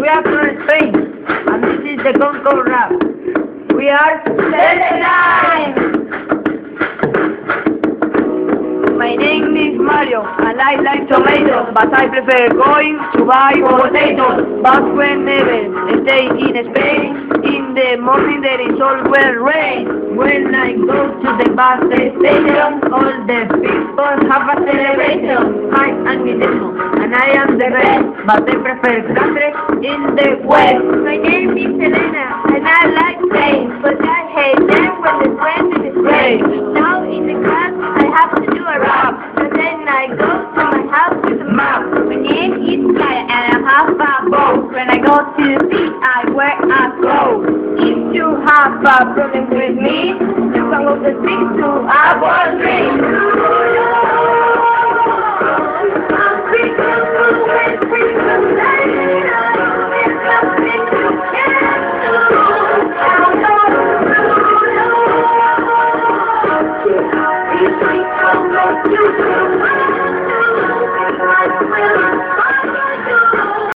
are from Spain, and this is the Concord Rap. We are Selenine! My name is Mario, and I like tomatoes, but I prefer going to buy potatoes. But whenever I stay in Spain, in the morning there is always rain. When I go to the bus station, all the people have a celebration. Hi, I'm Guillermo, and I am the best, but I prefer country in the west. My name is Elena, and I like Spain, but I hate them when the weather is rain. Now in the class I have to do a rap, and then I go to my house with a map. My name is Kaya, and I have a bow. When I go to the beach, I wear a coat. If you have a problem with me, you can go to speak to a board ring. You